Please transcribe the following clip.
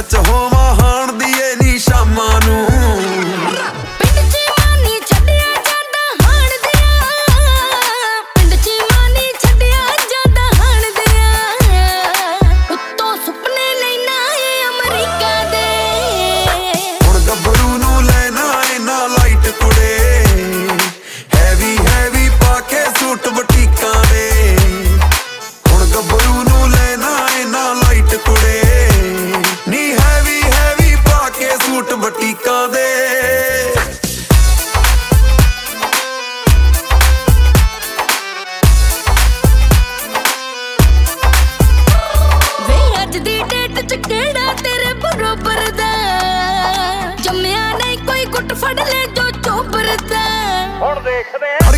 ਚ ਹੋਵਾਂ ਹਾਣ ਦੀ ਏ ਨੀ ਸ਼ਾਮਾਂ ਨੂੰ। ਪਿੰਡ ਚ ਮਾਨੀ ਛੱਡਿਆ ਜਾਂਦਾ ਹਾਣ ਦਿਆਂ, ਪਿੰਡ ਚ ਮਾਨੀ ਛੱਡਿਆ ਜਾਂਦਾ ਹਾਣ ਦਿਆਂ। ਉੱਤੋਂ ਸੁਪਨੇ ਲੈਣਾ ਏ ਅਮਰੀਕਾ ਦੇ। ਹੁਣ ਗੱਭਰੂ ਨੂੰ ਲੈਣਾ ਏ ਨਾ ਲਾਈਟ ਕੁੜੇ, ਹੈਵੀ ਹੈਵੀ ਪਾ ਕੇ ਸੂਟ ਬਟੀਕਾਂ ਦੇ। ਹੁਣ ਗੱਭਰੂ ਨੂੰ ਲੈਣਾ ਏ ਨਾ ਲਾਈਟ ਕੁੜੇ, ਨੀ ਹੈਵੀ ਹੈਵੀ ਪਾ ਕੇ ਸੂਟ ਬਟੀਕਾਂ ਦੇ। ਵੇ ਅੱਜ ਦੀ ਡੇਟ ਚ ਕਿਹੜਾ ਤੇਰੇ ਬਰੋਬਰ ਦਾ, ਜੰਮਿਆ ਨਹੀਂ ਕੋਈ ਗੁੱਟ ਫੜ ਲੈ ਜੋ ਚੋਬਰ ਦਾ। ਹੁਣ ਦੇਖਦੇ